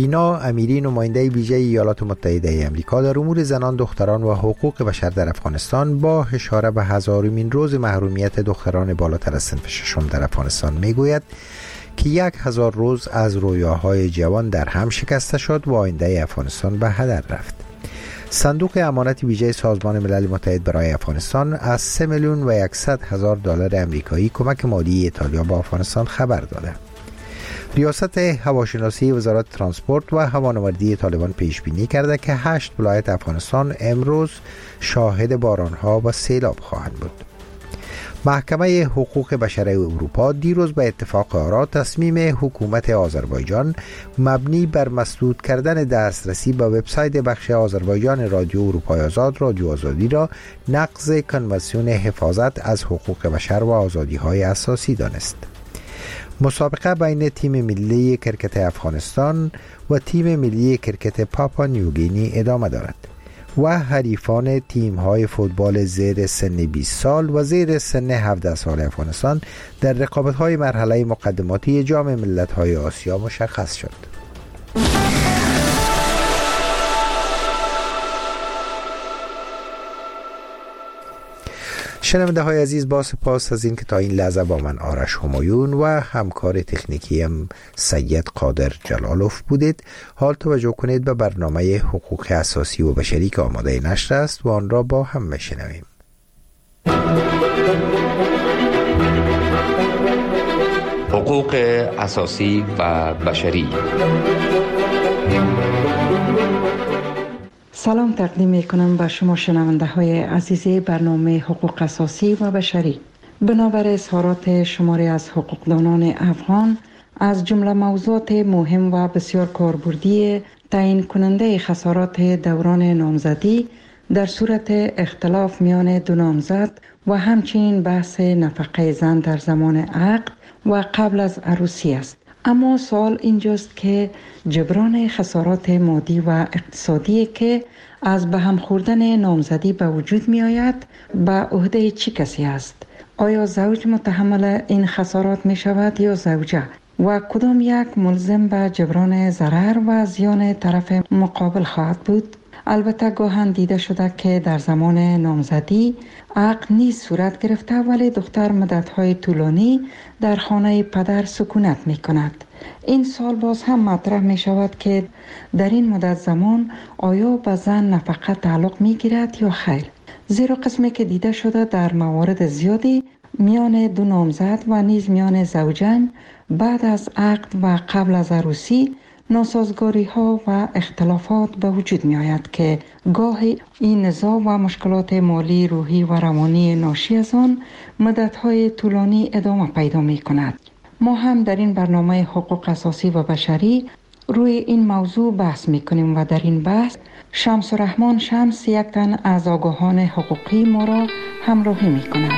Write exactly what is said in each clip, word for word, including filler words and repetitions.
سابینا امیری، نماینده ویژه ایالات متحده ای آمریکا در امور زنان، دختران و حقوق بشر در افغانستان، با اشاره به هزارمین روز محرومیت دختران بالاتر از صنف ششم در افغانستان میگوید که یک هزار روز از رویاهای جوان در هم شکسته شد و آینده افغانستان به هدر رفت. صندوق امانت ویژه سازمان ملل متحد برای افغانستان از سه میلیون و یکصد هزار دلار امریکایی کمک مالی ایتالیا با افغانستان خبر داده. ریاست هواشناسی وزارت ترانسپورت و هوانوردی طالبان پیش بینی کرده که هشت ولایت افغانستان امروز شاهد بارانها و سیلاب خواهند بود. محکمه حقوق بشر اروپا دیروز به اتفاق آرا تصمیم حکومت آذربایجان مبنی بر مسدود کردن دسترسی به وبسایت بخش آذربایجان رادیو اروپای آزاد رادیو آزادی را نقض کنوانسیون حفاظت از حقوق بشر و آزادی‌های اساسی دانست. مسابقه بین تیم ملی کرکت افغانستان و تیم ملی کرکت پاپا نیوگینی ادامه دارد و حریفان تیم‌های فوتبال زیر سن بیست سال و زیر سن هفده سال افغانستان در رقابت‌های مرحله مقدماتی جام ملت‌های آسیا مشخص شد. شنونده های عزیز، با سپاس از این که تا این لحظه با من آرش همایون و همکار تکنیکیم سید قادر جلالوف بودید. حال توجه کنید به برنامه حقوق اساسی و بشری که آماده نشر است و آن را با هم میشنویم. حقوق اساسی و بشری. سلام تقدیم می کنم به شما شنونده های عزیز برنامه حقوق اساسی و بشری. بنابر اظهارات شماری از حقوقدانان افغان از جمله موضوعات مهم و بسیار کاربردی تعیین کننده خسارات دوران نامزدی در صورت اختلاف میان دو نامزد و همچنین بحث نفقه زن در زمان عقد و قبل از عروسی است. اما سوال اینجاست که جبران خسارات مادی و اقتصادی که از به هم خوردن نامزدی به وجود می آید به عهده چه کسی است؟ آیا زوج متحمل این خسارات می شود یا زوجه؟ و کدام یک ملزم به جبران ضرر و زیان طرف مقابل خواهد بود؟ البته گاهن دیده شده که در زمان نامزدی عقد نیز صورت گرفته ولی دختر مدت‌های طولانی در خانه پدر سکونت می کند. این سال باز هم مطرح می شود که در این مدت زمان آیا به زن نفقه تعلق می گیرد یا خیر؟ زیرا قسمی که دیده شده در موارد زیادی میان دو نامزد و نیز میان زوجین بعد از عقد و قبل از عروسی ناسازگاری ها و اختلافات به وجود می آید که گاهی این نزاع و مشکلات مالی، روحی و روانی ناشی از آن مدت های طولانی ادامه پیدا می کند. ما هم در این برنامه حقوق اساسی و بشری روی این موضوع بحث می کنیم و در این بحث شمس الرحمن شمس یک تن از آگاهان حقوقی ما را همراهی می کند.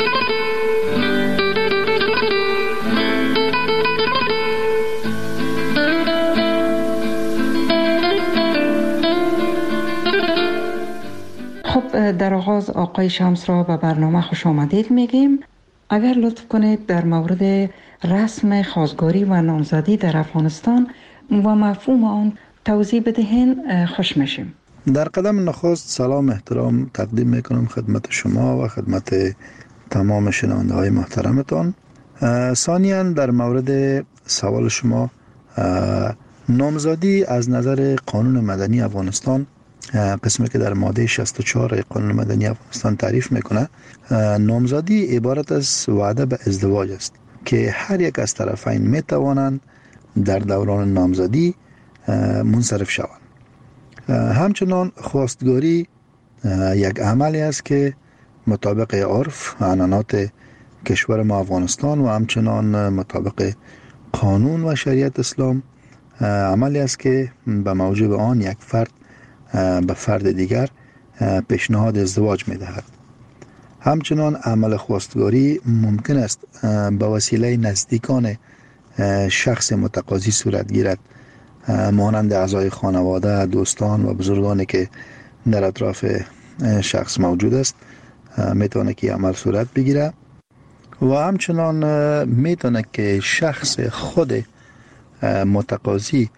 خب در آغاز آقای شمس را به برنامه خوش آمدید میگیم. اگر لطف کنید در مورد رسم خواستگاری و نامزدی در افغانستان و مفهوم آن توضیح بدهین خوش میشیم. در قدم نخست سلام احترام تقدیم میکنم خدمت شما و خدمت تمام شنونده های محترمتان. ثانیاً در مورد سوال شما، نامزدی از نظر قانون مدنی افغانستان، قسمی که در ماده شصت و چهار قانون مدنی افغانستان تعریف میکنه، نامزدی عبارت از وعده به ازدواج است که هر یک از طرفین میتوانند در دوران نامزدی منصرف شوند. همچنان خواستگاری یک عملی است که مطابق عرف عنعنات کشور ما افغانستان و همچنان مطابق قانون و شریعت اسلام عملی است که به موجب آن یک فرد به فرد دیگر پیشنهاد ازدواج می دهد. همچنان عمل خواستگاری ممکن است به وسیله نزدیکان شخص متقاضی صورت گیرد، مانند اعضای خانواده، دوستان و بزرگانی که در اطراف شخص موجود است میتونه که عمل صورت بگیره و همچنان میتونه که شخص خود متقاضی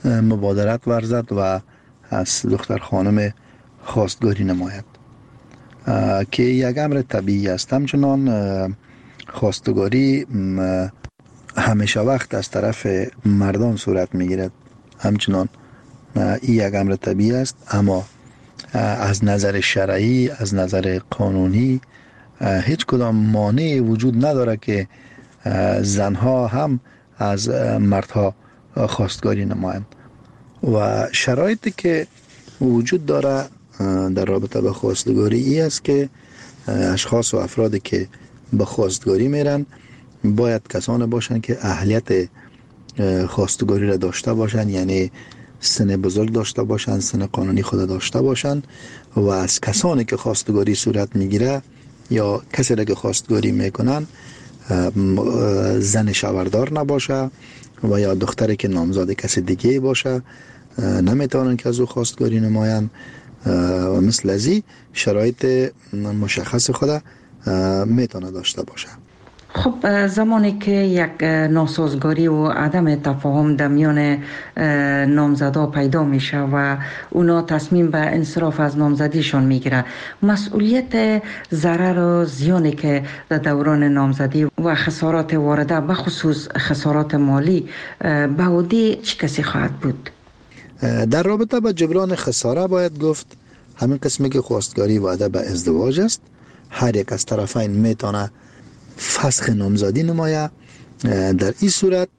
مبادرت ورزد و از دختر خانم خواستگاری نماید که یک امر طبیعی است. همچنان خواستگاری همیشه وقت از طرف مردان صورت میگیرد، همچنان این یک امر طبیعی است، اما از نظر شرعی، از نظر قانونی هیچ کدام مانع وجود نداره که زنها هم از مردها خواستگاری نمایند و شرایطی که وجود داره در رابطه با خواستگاری ای است که اشخاص و افرادی که به خواستگاری میرن باید کسانی باشند که اهلیت خواستگاری را داشته باشند، یعنی سن بزرگ داشته باشند، سن قانونی خود داشته باشند و از کسانی که خواستگاری صورت میگیره یا کسی را که خواستگاری میکنن زن شوهردار نباشه و یا دختری که نامزاد کسی دیگه باشه نمیتونن که از او خواستگاری نمایند و مثل ازی شرایط مشخص خود میتونه داشته باشه. خب زمانی که یک ناسازگاری و عدم تفاهم در میان نامزدا پیدا میشه و اونا تصمیم به انصراف از نامزدیشون میگیره، مسئولیت ضرر و زیانی که در دوران نامزدی و خسارات وارده به خصوص خسارات مالی به عهده چه کسی خواهد بود؟ در رابطه با جبران خساره باید گفت همین قسمی که خواستگاری وعده به ازدواج است، هر یک از طرفین میتونه فسخ نامزدی نمایه. در این صورت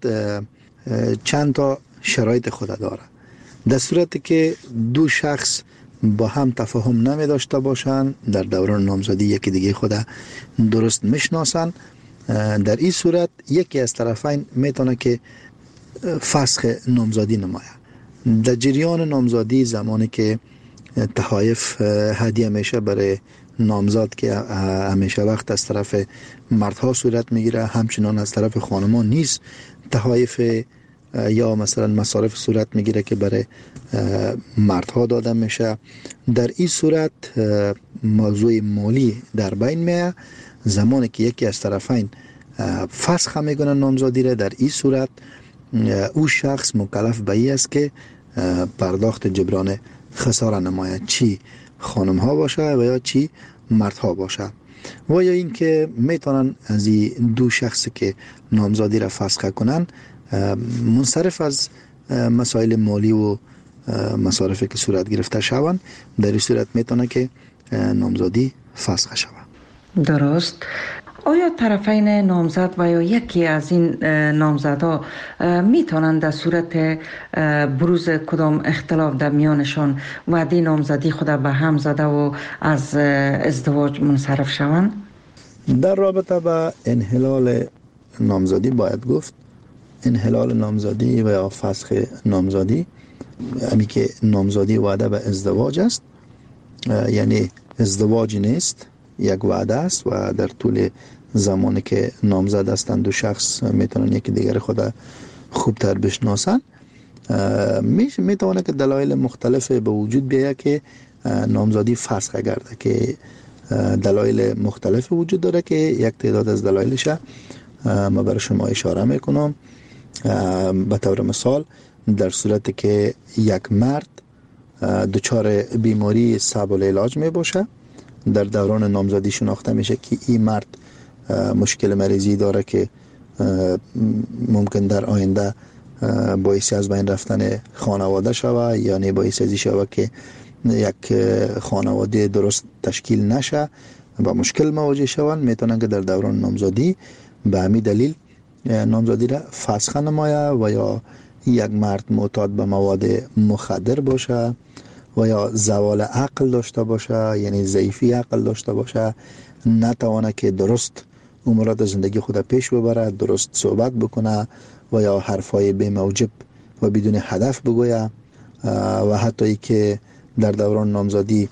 چند تا شرایط خود داره. در صورتی که دو شخص با هم تفاهم نمی داشته باشند، در دوران نامزدی یکی دیگه خود درست میشناسن، در این صورت یکی از طرفین میتونه که فسخ نامزدی نمایه. در جریان نامزدی زمانی که تحایف هدیه میشه برای نامزاد که همیشه وقت از طرف مردها صورت میگیره، همچنان از طرف خانمان نیز تحایف یا مثلا مصارف صورت میگیره که برای مردها داده میشه. در این صورت موضوع مالی در بین میه. زمانی که یکی از طرفین فسخ میکنه نامزدی را، در این صورت او شخص مکلف به این است که پرداخت جبران خساره نماید، چی خانم ها باشه و یا چی مردها باشه، و یا اینکه میتونن از این دو شخصی که نامزدی را فسخ کنن منصرف از مسائل مالی و مصارفی که صورت گرفته شوند. در این صورت میتونه که نامزدی فسخ شود. درست. آیا طرفین نامزد و یا یکی از این نامزدها میتونند در صورت بروز کدام اختلاف در میانشان وعده نامزدی خود به هم زده و از ازدواج منصرف شوند؟ در رابطه با انحلال نامزدی باید گفت انحلال نامزدی و یا فسخ نامزدی، یعنی که نامزدی وعده به ازدواج است، یعنی ازدواج نیست، یک وعده است و در طول زمانی که نامزد هستند دو شخص میتونن یکی دیگر خود خوبتر بشناسن. میتونه که دلایل مختلف به وجود بیاید که نامزدی فسخ گرده، که دلایل مختلف وجود داره که یک تعداد از دلایلش ما برای شما اشاره میکنم. به طور مثال در صورتی که یک مرد دچار بیماری صعب العلاج می باشه، در دوران نامزدی شناخته میشه که این مرد مشکل مریضی داره که ممکن در آینده باعث از بین رفتن خانواده شوه، یعنی باعث ازی شوه که یک خانواده درست تشکیل نشه و مشکل مواجه شوند، میتونن که در دوران نامزدی به همین دلیل نامزدی را فسخ نمایه. و یا یک مرد معتاد به مواد مخدر باشه و یا زوال عقل داشته باشه، یعنی ضعیفی عقل داشته باشه، نتوانه که درست امورات زندگی خود پیش ببره، درست صحبت بکنه و یا حرفای بی موجب و بدون هدف بگویه، و حتی ای که در دوران نامزدی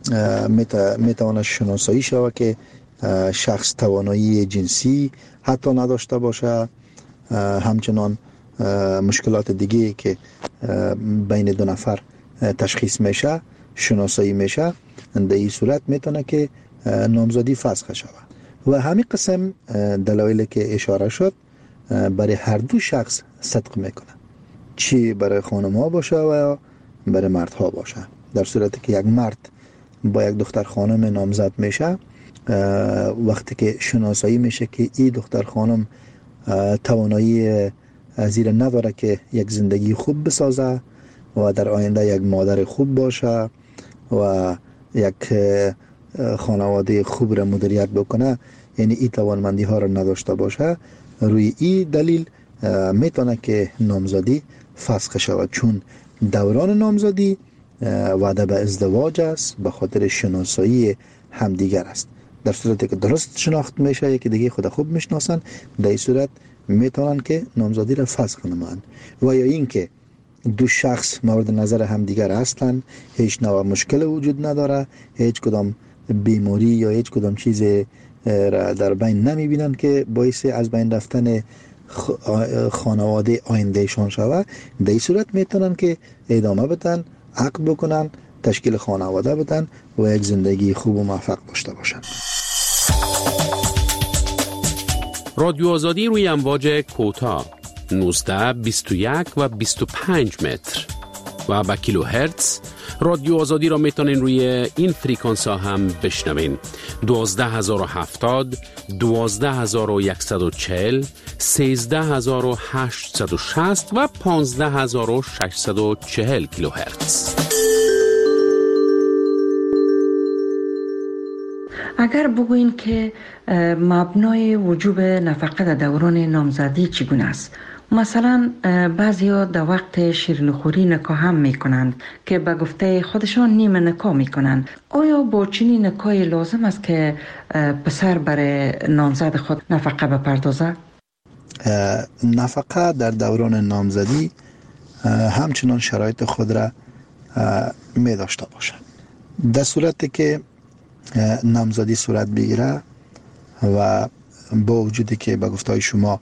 میتوانه شناسایی شود که شخص توانایی جنسی حتی نداشته باشه، همچنان مشکلات دیگه که بین دو نفر تشخیص میشه شناسایی میشه، در این صورت میتونه که نامزدی فسخ شود. و همین قسم دلایلی که اشاره شد برای هر دو شخص صدق میکنه. چی برای خانم ها باشه و یا برای مرد ها باشه. در صورتی که یک مرد با یک دختر خانم نامزد میشه، وقتی که شناسایی میشه که این دختر خانم توانایی زیر نداره که یک زندگی خوب بسازه و در آینده یک مادر خوب باشه و یک خانواده خوب را مدیریت بکنه، یعنی این توانمندی ها را نداشته باشه، روی این دلیل میتونه که نامزدی فسخ شود، چون دوران نامزدی وعده به ازدواج است، به خاطر شناسایی همدیگر است. در صورتی که درست شناخت میشه، یکی دیگه خود خوب میشناسن، در این صورت میتونن که نامزدی را فسخ نمایند. و یا اینکه دو شخص مورد نظر همدیگر هستند، هیچ نوع مشکل وجود نداره، هیچ کدام بیماری یا هیچ کدام چیز را در بین نمیبینن که باعث از بین رفتن خانواده آیندهشان شود، در این صورت میتونن که ادامه بدن، عقد بکنن، تشکیل خانواده بدن و یک زندگی خوب و موفق داشته باشن. رادیو آزادی روی امواج کوتاه نوزده، بیست و یک و بیست و پنج متر و با کیلو هرتز. رادیو آزادی را میتونین روی این فریکانس ها هم بشنوین: دوازده هزار و هفتاد، دوازده هزار و صد و چهل، سیزده هزار و هشتصد و شصت و پانزده هزار و ششصد و چهل کیلو هرتز. اگر بگوین که مبنای وجوب نفقه در دوران نامزدی چگونه است؟ مثلا بعضیا در وقت شیرینیخوری نکاح هم میکنند که به گفته خودشان نیمه نکاح میکنند. آیا با چنین نکاحی لازم است که پسر برای نامزد خود نفقه بپردازه؟ نفقه در دوران نامزدی همچنان شرایط خود را می داشته باشد. در صورتی که نامزدی صورت بگیره و با وجودی که به گفته شما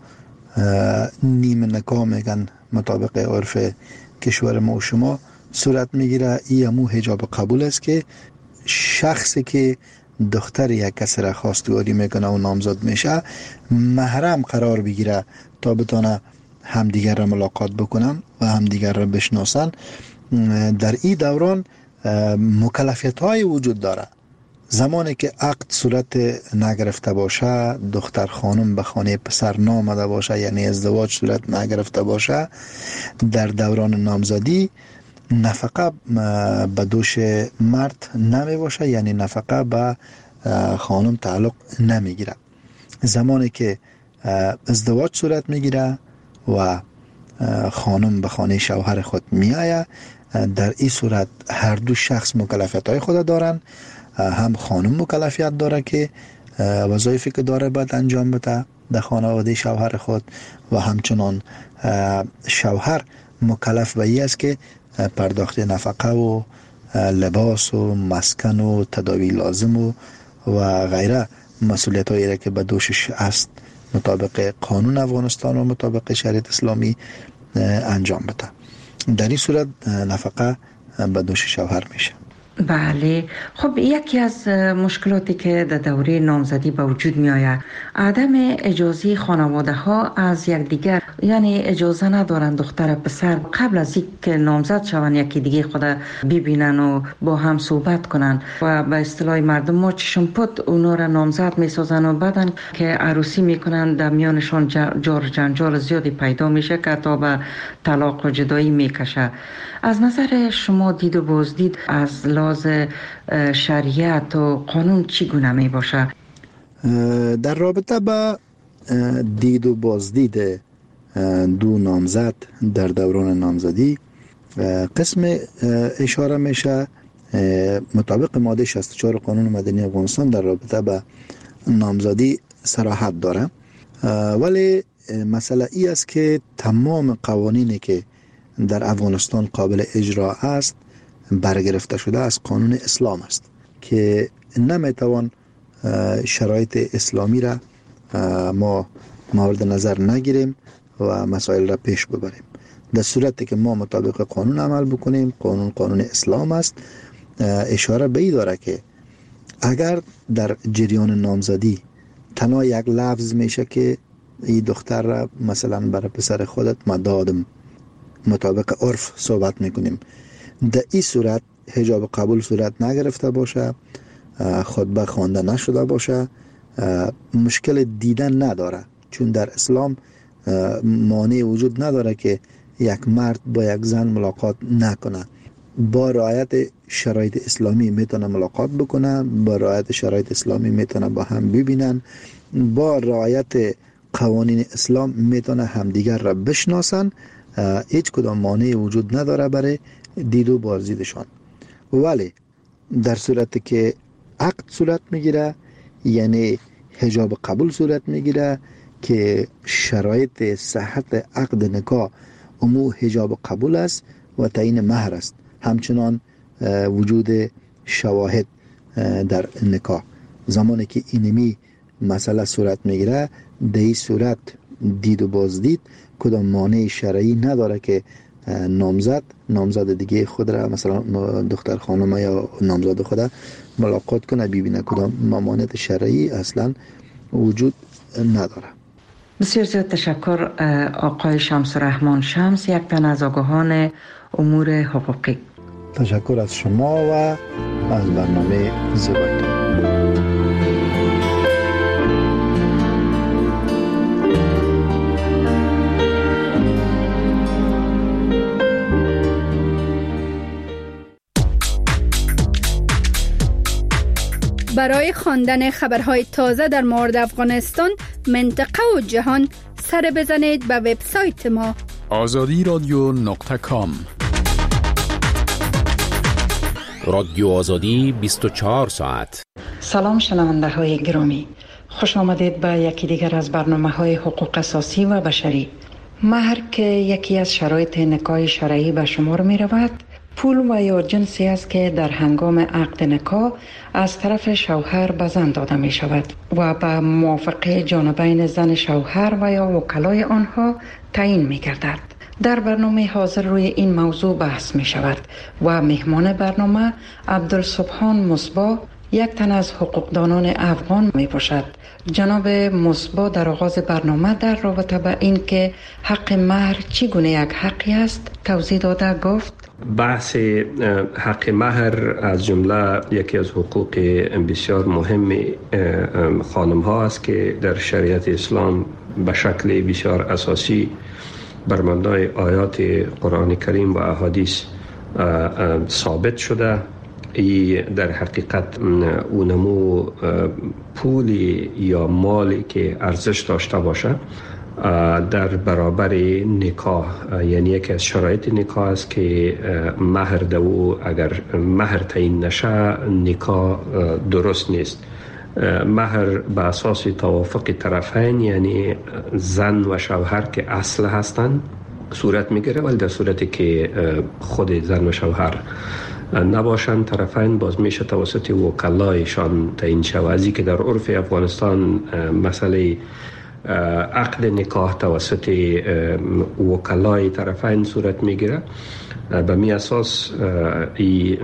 نیمه نکاح میگن مطابق عرف کشور ما و شما صورت میگیره، این همو حجاب قبول است که شخصی که دختر یک کسی را خواستگاری میکنه و نامزد میشه محرم قرار بگیره تا بتونه همدیگر را ملاقات بکنن و همدیگر را بشناسن. در این دوران مکلفیت های وجود داره. زمانی که عقد صورت نگرفته باشه، دختر خانم به خانه پسر نامده باشه، یعنی ازدواج صورت نگرفته باشه، در دوران نامزدی نفقه به دوش مرد نمی باشه، یعنی نفقه به خانم تعلق نمیگیره. زمانی که ازدواج صورت میگیره و خانم به خانه شوهر خود میآید، در این صورت هر دو شخص مکلفیت های خود دارن. هم خانم مکلفیت داره که وظایفی که داره باید انجام بده در خانواده شوهر خود، و همچنان شوهر مکلف به این است که پرداخت نفقه و لباس و مسکن و تداوی لازم و و غیره مسئولیت هایی که به دوشش است مطابق قانون افغانستان و مطابق شریعت اسلامی انجام بده. در این صورت نفقه به دوش شوهر میشه. بله. خب یکی از مشکلاتی که در دوره نامزدی به وجود می آید عدم اجازه خانواده ها از یکدیگر، یعنی اجازه ندارن دختر پسر قبل از اینکه نامزد شوند یکی دیگه خود ببینن و با هم صحبت کنن و به اصطلاح مردم ما چشم پد اونا را نامزد می سازن و بعدن که عروسی میکنن در میانشان جار جنجال زیادی پیدا میشه که تا به طلاق و جدایی میکشه. از نظر شما دید و بازدید از لحاظ شریعت و قانون چگونه می باشه؟ در رابطه با دید و بازدید دو نامزد در دوران نامزدی قسم اشاره میشه مطابق ماده شصت و چهار قانون مدنی افغانستان در رابطه با نامزدی صراحت داره، ولی مسئله ای است که تمام قوانینی که در افغانستان قابل اجرا است برگرفته شده از قانون اسلام است که نمیتوان شرایط اسلامی را ما مورد نظر نگیریم و مسائل را پیش ببریم. در صورتی که ما مطابق قانون عمل بکنیم، قانون قانون اسلام است، اشاره به این داره که اگر در جریان نامزدی تنها یک لفظ میشه که این دختر را مثلا برای پسر خودت من دادم، مطابق عرف صحبت میکنیم. در این صورت حجاب قبول صورت نگرفته باشه، خطبه خوانده نشده باشه، مشکل دیدن نداره، چون در اسلام مانع وجود نداره که یک مرد با یک زن ملاقات نکنه. با رعایت شرایط اسلامی میتونه ملاقات بکنه، با رعایت شرایط اسلامی میتونه با هم ببینن، با رعایت قوانین اسلام میتونه همدیگر را بشناسن. هیچ کدام مانع وجود نداره برای دید و بازدیدشان. ولی در صورتی که عقد صورت میگیره، یعنی حجاب قبول صورت میگیره که شرایط صحت عقد نکاح امو حجاب قبول است و تعیین مهر است، همچنان وجود شواهد در نکاح. زمانی که اینمی مسئله صورت میگیره، در این صورت دید و بازدید کدام مانع شرعی نداره که نامزد نامزد دیگه خود را، مثلا دختر خانم یا نامزد خود ملاقات کنه، ببینه. کدام مانع شرعی اصلا وجود نداره. بسیار زیاد تشکر آقای شمس الرحمن شمس، یک تن از آگاهان امور حقوقی. تشکر از شما و از برنامه زیبایتون. برای خواندن خبرهای تازه در مورد افغانستان، منطقه و جهان، سر بزنید به وبسایت ما آزادی رادیو نقطه کام. رادیو آزادی بیست و چهار ساعت. سلام شنونده های گرامی، خوش آمدید به یکی دیگر از برنامه های حقوق اساسی و بشری. مهر که یکی از شرایط نکاح شرعی به شمار می رود، پول و یا جنسی است که در هنگام عقد نکاح از طرف شوهر به زن داده می شود و به موافقه جانبین زن شوهر و یا وکلای آنها تعیین می گردد. در برنامه حاضر روی این موضوع بحث می شود و مهمان برنامه عبدالسبحان مصباح، یک تن از حقوقدانان افغان می باشد. جناب مصباح در آغاز برنامه در رابطه به این که حق مهر چگونه یک حقی است توضیح داده گفت: بحث حق مهر از جمله یکی از حقوق بسیار مهم خانم ها است که در شریعت اسلام به شکل بسیار اساسی بر مبنای آیات قرآن کریم و احادیث ثابت شده. ای در حقیقت اونمو پولی یا مالی که ارزش داشته باشه در برابر نکاح، یعنی یکی از شرایط نکاح است که مهر دو اگر مهر تعیین نشه نکاح درست نیست. مهر به اساس توافق طرفین، یعنی زن و شوهر که اصل هستند صورت میگیره، ولی در صورتی که خود زن و شوهر نباشند طرفین، باز میشه توسط وکلایشان تعیین شود. ازی که در عرف افغانستان مسئله عقد نکاح توسط وکلای طرفین صورت میگیره. به می اساس این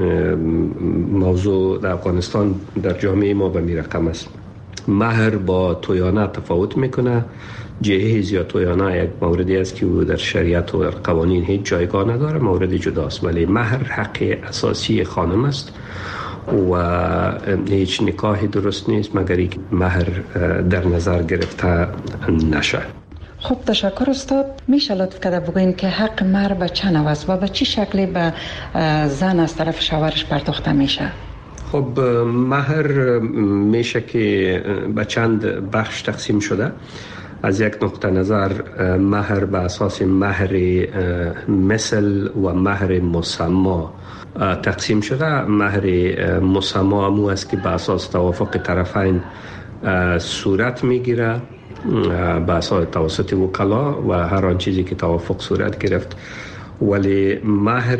موضوع در افغانستان در جامعه ما به می رقم است. مهر با تویانه تفاوت میکنه. جهیز یا تویانه یک موردی است که در شریعت و در قوانین هیچ جایگاه نداره، مورد جداست، ولی مهر حق اساسی خانم است و هیچ نکاحی درست نیست مگر اینکه مهر در نظر گرفته نشه. خب تشکر استاد. میشه لطف کرده بگوین که حق مهر به چه نوع است و به چه شکلی به زن از طرف شوهرش پرداخته میشه؟ خب مهر میشه که به چند بخش تقسیم شده. از یک نقطه نظر مهر به اساس مهر مثل و مهر مسمى تقسیم شده. مهر مسمى امو است که به اساس توافق طرفین صورت میگیره به اساس توسط وکلا و هر آن چیزی که توافق صورت گرفت. ولی مهر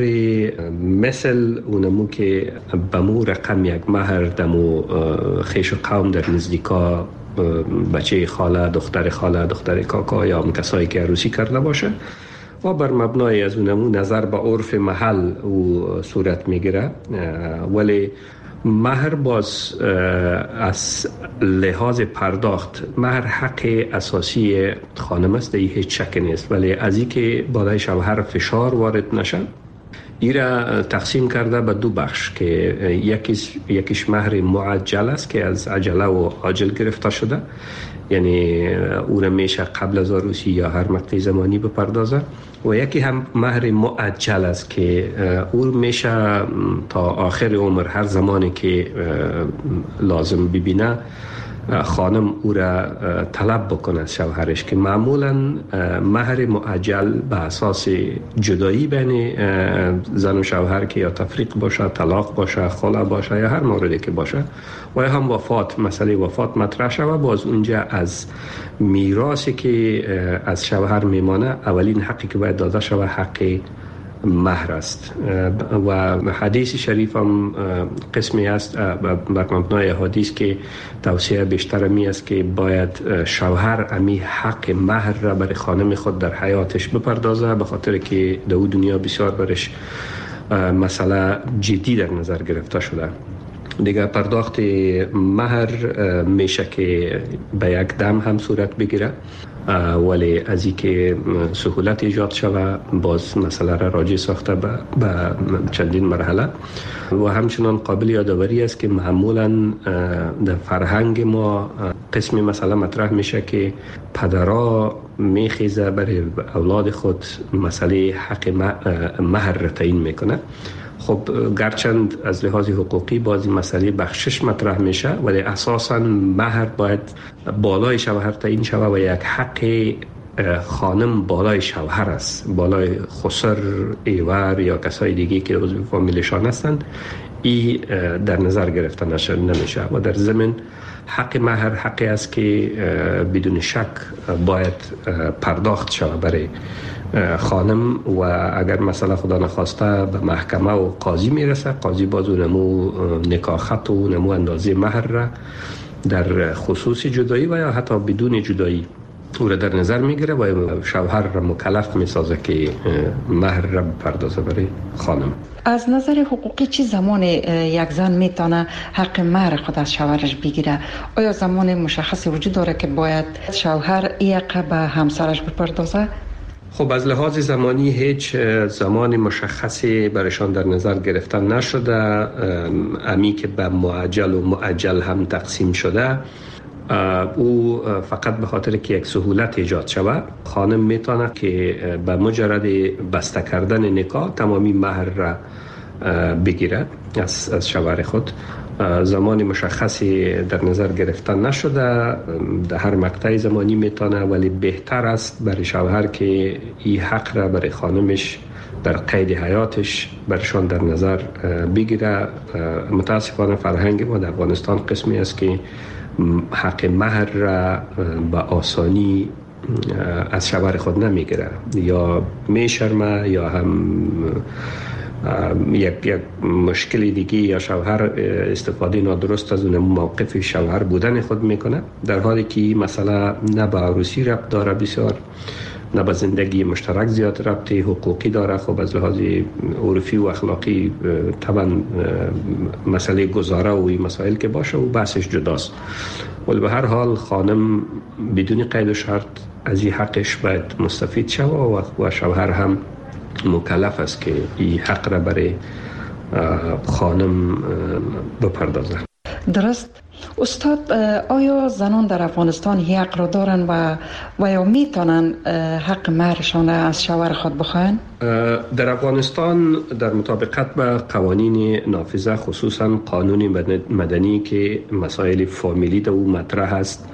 مثل اونمو که بمو رقم یک مهر دمو خیش و قوم در نزدیکا بچه خاله، دختر خاله، دختر کاکا یا هم کسایی که عروسی کرده باشه و بر مبنای از اونمو نظر به عرف محل او صورت میگیره. ولی مهر باز از لحاظ پرداخت، مهر حق اساسی خانم است، این هیچ شک نیست. ولی از این که بالای شوهر فشار وارد نشه، این را تقسیم کرده به دو بخش که یکیش یکیش مهر معجل است که از عجله و عاجل گرفته شده، یعنی او را میشه قبل از عروسی یا هر مقطع زمانی بپردازه. و یکی هم مهر مؤجل است که او میشه تا آخر عمر، هر زمانی که لازم ببینه خانم او را طلب بکنه از شوهرش، که معمولا مهر مؤجل به اساس جدایی بین زن و شوهر که یا تفریق باشه، طلاق باشه، خلع باشه یا هر موردی که باشه، و یا هم وفات، مسئله وفات مطرح شود، باز اونجا از میراثی که از شوهر میمانه اولین حقی که باید داده شود حق مهر است. و حدیث شریف هم قسمی است بر مبنای حدیث که توصیه بیشتر می است که باید شوهر امی حق مهر را برای خانم خود در حیاتش بپردازه، به خاطر که در دنیا بسیار برش مسئله جدی در نظر گرفته شده. دیگه پرداخت مهر میشه که به یک دم هم صورت بگیره، ولی از این که سهولت ایجاد شود باز مسئله را راجع ساخته به چندین مرحله. و همچنان قابل یادآوری است که معمولا در فرهنگ ما قسمی مسئله مطرح میشه که پدرها میخیزه برای اولاد خود مسئله حق مهر را تعیین میکنه. خب گرچند از لحاظ حقوقی بازی مسئله بخشش مطرح میشه، ولی اساساً مهر باید بالای شوهر تعیین شود و یک حق خانم بالای شوهر است، بالای خسر، ایور یا کسای دیگه که عضو فامیلشان هستند، این در نظر گرفته نشه نمیشه. و در ضمن حق مهر حقی است که بدون شک باید پرداخت شود برای خانم، و اگر مثلا خدا نخواسته به محکمه و قاضی میرسه، قاضی باز اونمو نکاحت و اونمو اندازه مهر را در خصوص جدایی و یا حتی بدون جدایی او را در نظر میگیره و شوهر را مکلف میسازه که مهر را پردازه برای خانم. از نظر حقوقی چه زمان یک زن میتونه حق مهر خود از شوهرش بگیره؟ آیا زمان مشخصی وجود داره که باید شوهر این حق به همسرش بپردازه؟ خب از لحاظ زمانی هیچ زمان مشخصی برشان در نظر گرفتن نشده. امی که به معجل و معجل هم تقسیم شده، او فقط به خاطر که یک سهولت ایجاد شود، خانم میتونه که به مجرد بسته کردن نکاح تمامی مهر را بگیره از از شوهر خود. زمان مشخصی در نظر گرفتن نشده، در هر مقطع زمانی میتونه، ولی بهتر است برای شوهر که این حق را برای خانمش در قید حیاتش برشان در نظر بگیره. متاسفانه فرهنگ ما در افغانستان قسمی است که حق مهر را به آسانی از شوهر خود نمیگیره، یا میشرمه یا هم یک یک مشکل دیگه، یا شوهر استفاده نادرست از اون موقف شوهر بودن خود میکنه، در حالی که مسئله نه به عروسی ربط داره بسیار، نه به زندگی مشترک زیاد ربط حقوقی داره. خب از لحاظ عرفی و اخلاقی طبعا مسئله گذاره و این مسائل که باشه و بحثش جداست، ولی به هر حال خانم بدون قید و شرط از این حقش باید مستفید شود و شوهر هم مکلف است که این حق را برای خانم بپردازه. درست. استاد، آیا زنان در افغانستان حق را دارن و و یا میتونن حق مهرشان از شوهر خود بخواهند؟ در افغانستان در مطابقت با قوانین نافذه، خصوصا قانون مدنی که مسائل فامیلی در او مطرح است،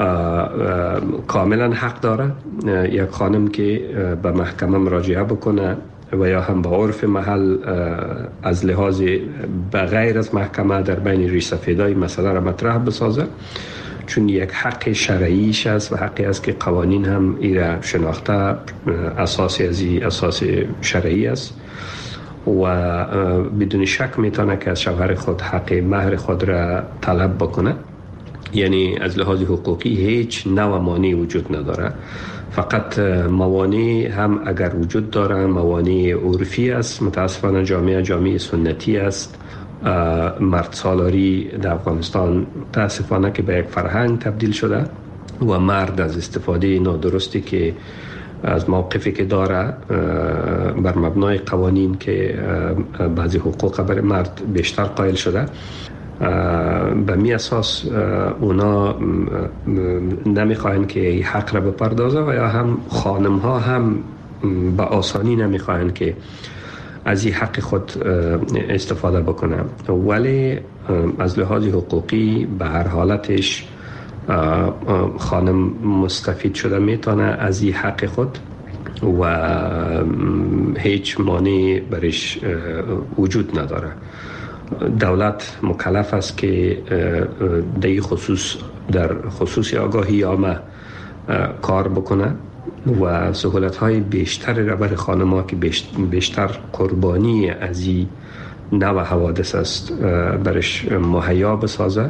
کاملا حق داره یک خانم که به محکمه مراجعه بکنه و یا هم به عرف محل از لحاظ به غیر از محکمه در بین ریش سفیدای مسئله را مطرح بسازه، چون یک حق شرعیش است و حقی است که قوانین هم ای را شناخته، اساسی از این اساس شرعی است و بدون شک میتونه که از شوهر خود حق مهر خود را طلب بکنه. یعنی از لحاظ حقوقی هیچ نوع مانعی وجود نداره. فقط موانع هم اگر وجود داره موانع عرفی است. متاسفانه جامعه جامعه سنتی است. مرد سالاری در افغانستان متاسفانه که به یک فرهنگ تبدیل شده و مرد از استفاده نادرستی که از موقفی که داره بر مبنای قوانین که بعضی حقوق برای مرد بیشتر قائل شده، به می اساس اونا نمیخواین که این حق را بپردازه و یا هم خانم ها هم به آسانی نمیخواین که از این حق خود استفاده بکنه. ولی از لحاظ حقوقی به هر حالتش خانم مستفید شده میتونه از این حق خود و هیچ مانع برش وجود نداره. دولت مکلف است که در خصوص در خصوص آگاهی عامه کار بکنه و سهولت های بیشتر را برای خانم ها که بیشتر قربانی از این نوع حوادث است برش مهیا بسازه،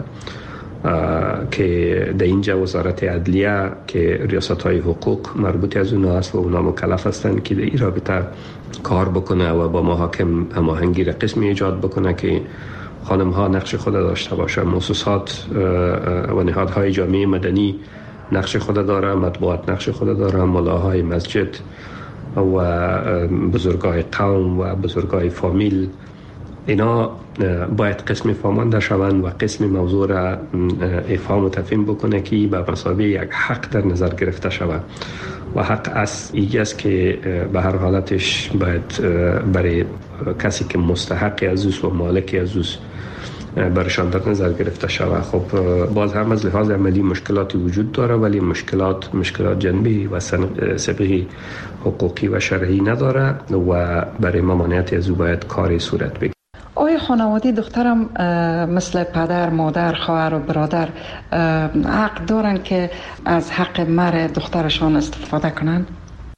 که در اینجا وزارت عدلیه که ریاست های حقوق مربوط از اونها است و اونا مکلف هستند که در این رابطه کار بکنه و با محاکم هماهنگی را قسمی ایجاد بکنه که خانم ها نقش خود داشته باشه. مؤسسات و نهادهای جامعه مدنی نقش خود داره، مطبوعات نقش خود داره، ملاهای مسجد و بزرگای قوم و بزرگای فامیل، اینا باید قسم فهمانده شوند و قسم موضوع را افهام و تفهیم بکنه که به مثابه یک حق در نظر گرفته شود و حق از ایگه است که به هر حالتش باید برای کسی که مستحقی از اوست و مالکی از اوست برشان در نظر گرفته شود. خب باز هم از لحاظ عملی مشکلاتی وجود داره، ولی مشکلات مشکلات جنبی و سبقی حقوقی و شرعی نداره و برای ممانعت از او باید کاری صورت بگیره. آیا خانواده دخترم مثل پدر، مادر، خواهر و برادر حق دارن که از حق مهر دخترشان استفاده کنند؟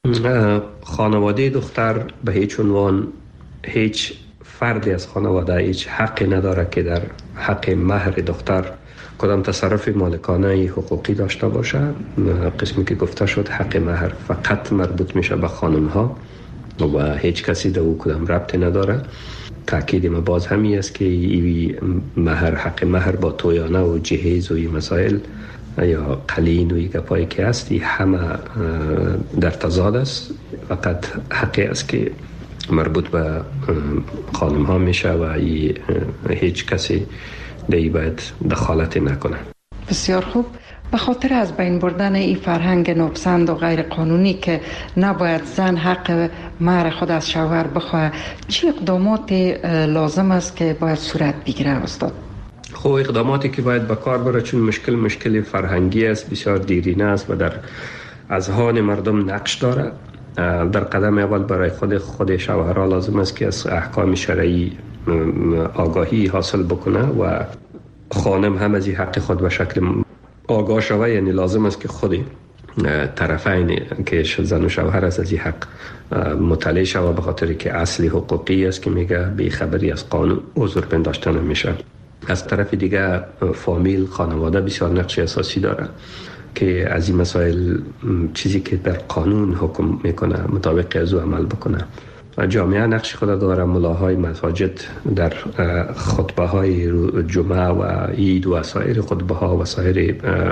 خانواده دختر به هیچ عنوان، هیچ فردی از خانواده هیچ حقی نداره که در حق مهر دختر کدام تصرف مالکانه حقوقی داشته باشه. قسمی که گفته شد حق مهر فقط مربوط میشه به خانم ها و هیچ کسی در او کدام ربطی نداره. تأکید ما باز همی است که ای مهر، حق مهر با تویانه و جهیز و این مسائل یا قلین و این گپایی که هست همه در تضاد است. فقط حقی است که مربوط به خانم ها میشه و ای هیچ کسی دیگه باید دخالت نکنه. بسیار خوب. به خاطر از بین بردن این فرهنگ ناپسند و غیر قانونی که نباید زن حق مهر خود از شوهر بخواه، چه اقدامات لازم است که باید صورت بگیره استاد؟ خب اقداماتی که باید به کار بره، چون مشکل مشکل فرهنگی است، بسیار دیرینه است و در اذهان مردم نقش داره. در قدم اول برای خود خود شوهرها لازم است که از احکام شرعی آگاهی حاصل بکنه و خانم هم از این حق خود به شکل آگاه شوه. یعنی لازم است که خود طرفین که زن و شوهر است از این حق مطلع شوه، به خاطر که اصلی حقوقی است که میگه بی خبری از قانون عذر پنداشته نمیشه. از طرف دیگه فامیل، خانواده بسیار نقش اساسی داره که از این مسائل چیزی که در قانون حکم میکنه مطابق از او عمل بکنه. جامعه نقش خود داره. ملاهای مساجد در خطبه های جمعه و عید و سایر خطبه ها و سایر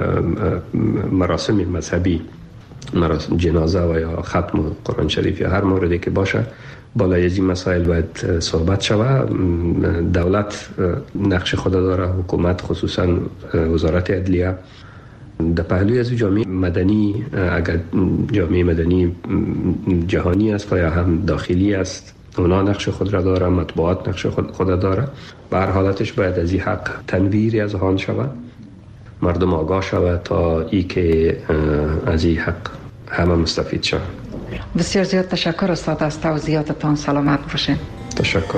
مراسم مذهبی، مراسم جنازه و یا ختم قرآن شریف یا هر موردی که باشه، بالای از این مسائل باید صحبت شود. دولت نقش خود داره، حکومت خصوصا وزارت عدلیه. در پهلوی از جامعه مدنی، اگر جامعه مدنی جهانی است و یا هم داخلی است، اونا نقش خود را داره، مطبوعات نقش خود, خود داره. به هر حالتش باید از این حق تنویری از آن شود، مردم آگاه شود تا ای که از این حق همه مستفید شود. بسیار زیاد تشکر استاد از توضیحاتتان. سلامت باشین. تشکر.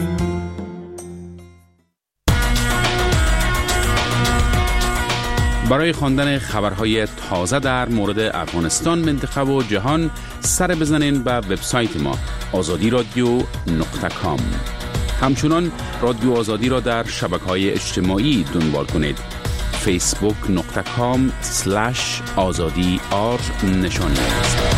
به برای خواندن خبرهای تازه در مورد افغانستان، منطقه و جهان سر بزنین به وبسایت ما آزادی رادیو نقطه کام. همچنان رادیو آزادی را در شبکه‌های اجتماعی دنبال کنید. فیسبوک نقطه کام سلش آزادی آر نشانی است.